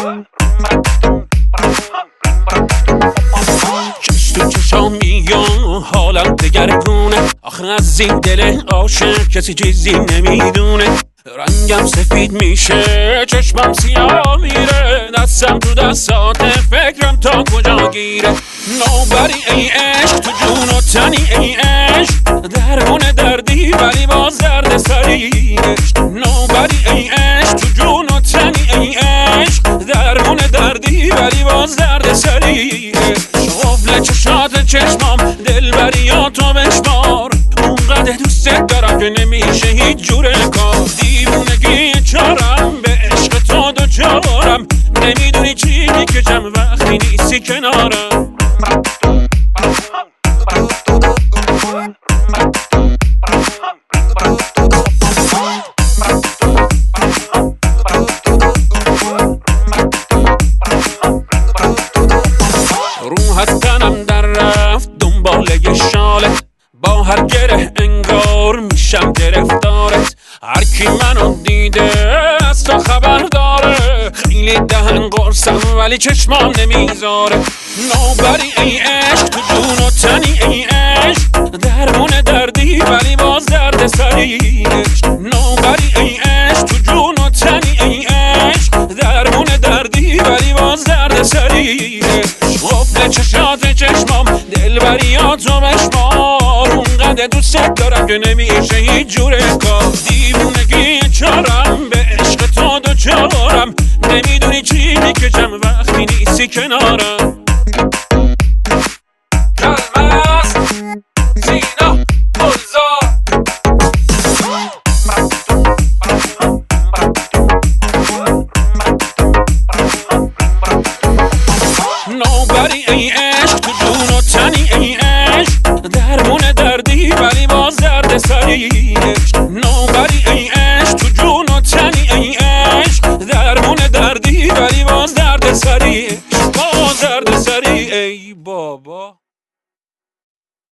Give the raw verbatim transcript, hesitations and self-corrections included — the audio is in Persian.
چش تو چشامی و حالم دگرگونه، آخه از این دل عاشق کسی چیزی نمیدونه. رنگم سفید میشه، چشمم سیاه میره، دستم تو دستات، فکرم تا کجا گیره. نوبری ای عشق تو جون و تنی ای عشق، درمون دردی ولی باز درد سری عشق. نوبری ای عشق تو جون و تنی ای عشق، درمون دردی ولی باز درد سری عشق. قفل چشات چشمام دلبریاتو بشمار، اونقدر دوست دارم که نمیشه هیچ جور کار. دیوونگی چارم به عشق تو دو چارم، نمیدونی چی میکشم وقتی نیستی کنارم. روح از تنم در رفت دنبال یه شالت، با هر گره انگار میشم گرفتارت. هر کی منو دیده از تو خبر داره، خیلی دهن قرصم ولی چشمام نمیذاره. نوبری ای عشق تو جون و تنی ای عشق، درمون دردی ولی باز درد سری عشق. نوبری ای عشق تو جون و تنی ای عشق، درمون دردی ولی باز درد سری عشق. قفل چشات چشمام دلبریاتو بشمار، اونقدر دوست دارم که نمیشه هیچ جور کار. دیوونگی چارم به عشق تو دو چارم، نمیدونی چی میکشم وقتی نیستی کنارم.